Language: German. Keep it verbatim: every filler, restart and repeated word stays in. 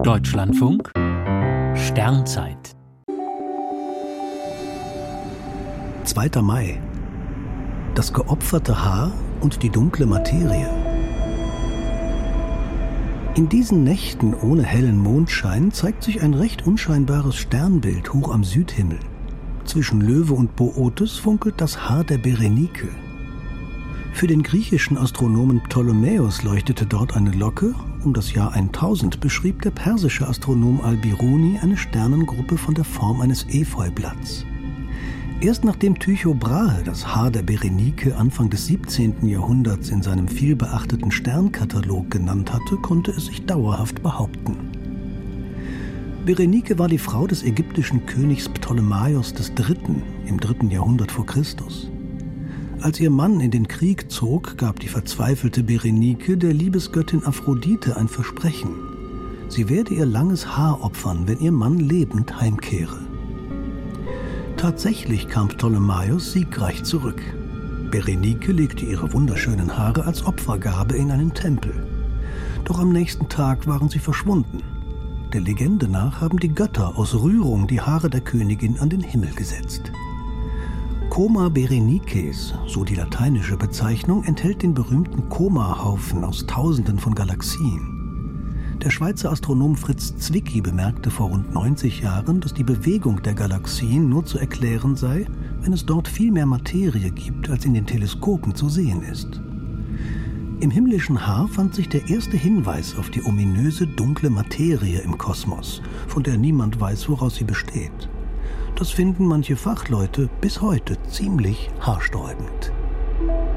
Deutschlandfunk Sternzeit zweiter Mai. Das geopferte Haar und die dunkle Materie. In diesen Nächten ohne hellen Mondschein zeigt sich ein recht unscheinbares Sternbild hoch am Südhimmel. Zwischen Löwe und Bootes funkelt das Haar der Berenike. Für den griechischen Astronomen Ptolemäus leuchtete dort eine Locke. Um das Jahr tausend beschrieb der persische Astronom Al-Biruni eine Sternengruppe von der Form eines Efeublatts. Erst nachdem Tycho Brahe das Haar der Berenike Anfang des siebzehnten Jahrhunderts in seinem vielbeachteten Sternkatalog genannt hatte, konnte es sich dauerhaft behaupten. Berenike war die Frau des ägyptischen Königs Ptolemaios der Dritte. im dritten Jahrhundert vor Christus. Als ihr Mann in den Krieg zog, gab die verzweifelte Berenike der Liebesgöttin Aphrodite ein Versprechen. Sie werde ihr langes Haar opfern, wenn ihr Mann lebend heimkehre. Tatsächlich kam Ptolemaios siegreich zurück. Berenike legte ihre wunderschönen Haare als Opfergabe in einen Tempel. Doch am nächsten Tag waren sie verschwunden. Der Legende nach haben die Götter aus Rührung die Haare der Königin an den Himmel gesetzt. Coma Berenices, so die lateinische Bezeichnung, enthält den berühmten Coma-Haufen aus Tausenden von Galaxien. Der Schweizer Astronom Fritz Zwicky bemerkte vor rund neunzig Jahren, dass die Bewegung der Galaxien nur zu erklären sei, wenn es dort viel mehr Materie gibt, als in den Teleskopen zu sehen ist. Im himmlischen Haar fand sich der erste Hinweis auf die ominöse dunkle Materie im Kosmos, von der niemand weiß, woraus sie besteht. Das finden manche Fachleute bis heute ziemlich haarsträubend.